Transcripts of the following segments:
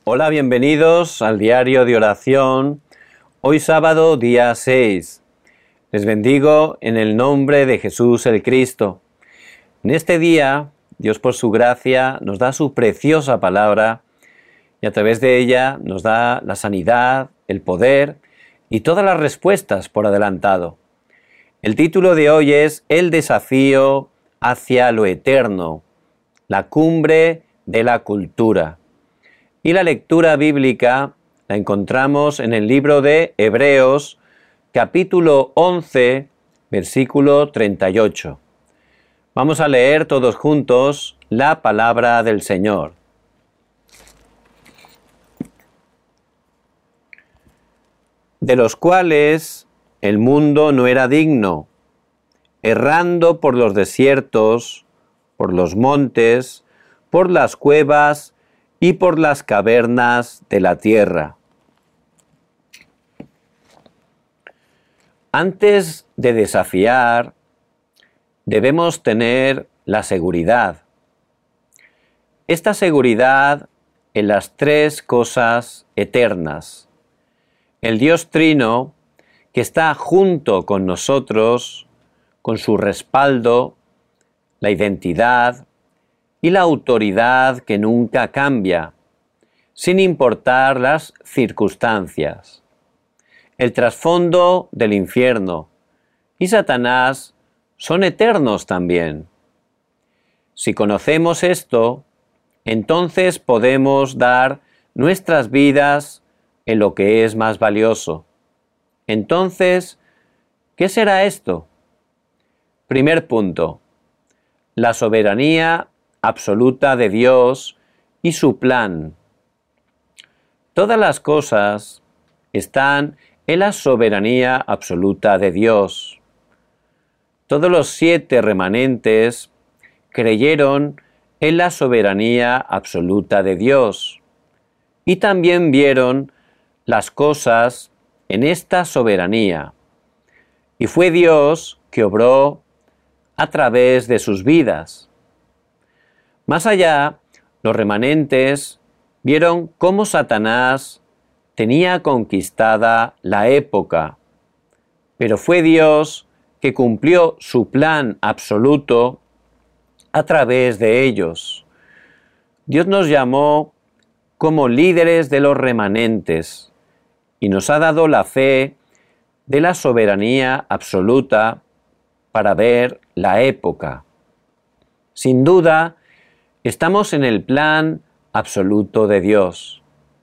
Hola, bienvenidos al diario de oración. Hoy sábado, día 6. Les bendigo en el nombre de Jesús el Cristo. En este día, Dios por su gracia nos da su preciosa palabra y a través de ella nos da la sanidad, el poder y todas las respuestas por adelantado. El título de hoy es El desafío hacia lo eterno, la cumbre de la cultura. Y la lectura bíblica la encontramos en el libro de Hebreos, capítulo 11, versículo 38. Vamos a leer todos juntos la palabra del Señor. De los cuales el mundo no era digno, errando por los desiertos, por los montes, por las cuevas y por las cavernas de la tierra. Antes de desafiar, debemos tener la seguridad. Esta seguridad en las tres cosas eternas. El Dios Trino, que está junto con nosotros, con su respaldo, la identidad y la autoridad que nunca cambia, sin importar las circunstancias. El trasfondo del infierno y Satanás son eternos también. Si conocemos esto, entonces podemos dar nuestras vidas en lo que es más valioso. Entonces, ¿qué será esto? Primer punto, la soberanía absoluta de Dios y su plan. Todas las cosas están en la soberanía absoluta de Dios. Todos los 7 remanentes creyeron en la soberanía absoluta de Dios y también vieron las cosas en esta soberanía. Y fue Dios que obró a través de sus vidas. Más allá, los remanentes vieron cómo Satanás tenía conquistada la época, pero fue Dios que cumplió su plan absoluto a través de ellos. Dios nos llamó como líderes de los remanentes y nos ha dado la fe de la soberanía absoluta para ver la época. Sin duda, estamos en el plan absoluto de Dios.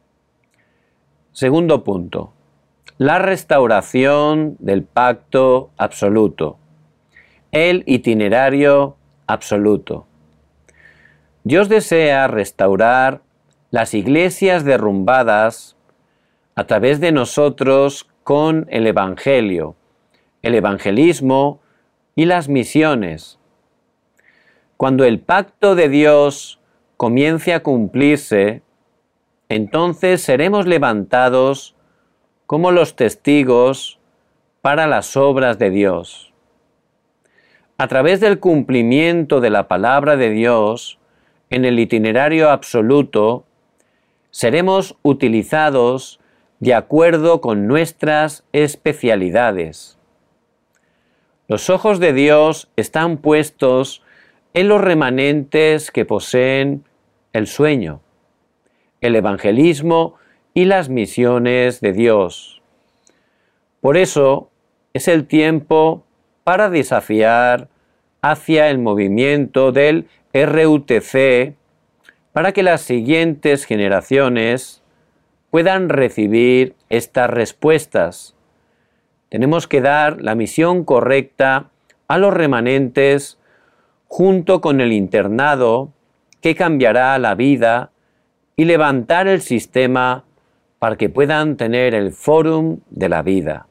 Segundo punto, la restauración del pacto absoluto, el itinerario absoluto. Dios desea restaurar las iglesias derrumbadas a través de nosotros con el Evangelio, el evangelismo y las misiones. Cuando el pacto de Dios comience a cumplirse, entonces seremos levantados como los testigos para las obras de Dios. A través del cumplimiento de la palabra de Dios en el itinerario absoluto, seremos utilizados de acuerdo con nuestras especialidades. Los ojos de Dios están puestos en los remanentes que poseen el sueño, el evangelismo y las misiones de Dios. Por eso es el tiempo para desafiar hacia el movimiento del RUTC para que las siguientes generaciones puedan recibir estas respuestas. Tenemos que dar la misión correcta a los remanentes junto con el internado que cambiará la vida y levantar el sistema para que puedan tener el fórum de la vida.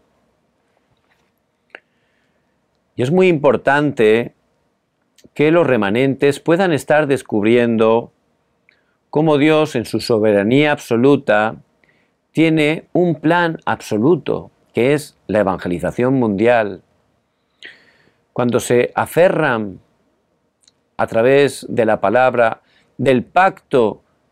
Y es muy importante que los remanentes puedan estar descubriendo cómo Dios en su soberanía absoluta tiene un plan absoluto, que es la evangelización mundial. Cuando se aferran a través de la palabra del pacto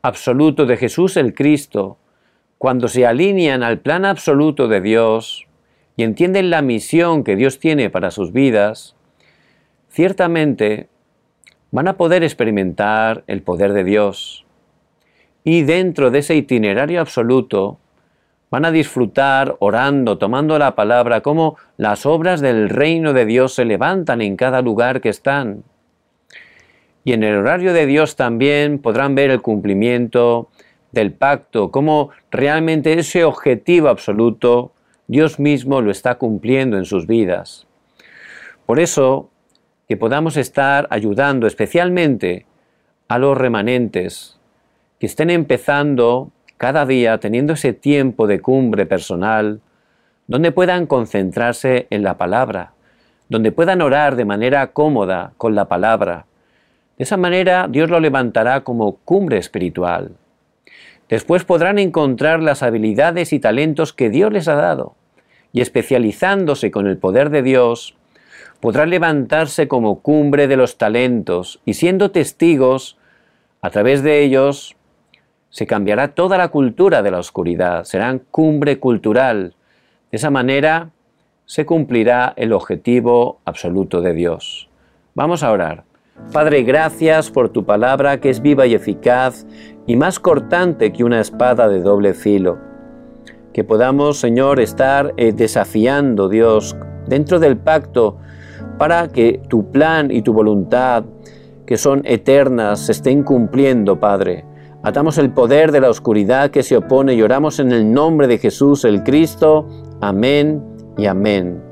absoluto de Jesús el Cristo, cuando se alinean al plan absoluto de Dios y entienden la misión que Dios tiene para sus vidas, ciertamente van a poder experimentar el poder de Dios. Y dentro de ese itinerario absoluto, van a disfrutar orando, tomando la palabra, cómo las obras del reino de Dios se levantan en cada lugar que están. Y en el horario de Dios también podrán ver el cumplimiento del pacto, cómo realmente ese objetivo absoluto Dios mismo lo está cumpliendo en sus vidas. Por eso, que podamos estar ayudando especialmente a los remanentes que estén empezando cada día teniendo ese tiempo de cumbre personal, donde puedan concentrarse en la palabra, donde puedan orar de manera cómoda con la palabra. De esa manera Dios lo levantará como cumbre espiritual. Después podrán encontrar las habilidades y talentos que Dios les ha dado, y especializándose con el poder de Dios, podrán levantarse como cumbre de los talentos, y siendo testigos, a través de ellos, se cambiará toda la cultura de la oscuridad, serán cumbre cultural. De esa manera se cumplirá el objetivo absoluto de Dios. Vamos a orar. Padre, gracias por tu palabra que es viva y eficaz y más cortante que una espada de doble filo. Que podamos, Señor, estar desafiando, Dios, dentro del pacto para que tu plan y tu voluntad, que son eternas, se estén cumpliendo, Padre. Atamos el poder de la oscuridad que se opone y oramos en el nombre de Jesús el Cristo. Amén y amén.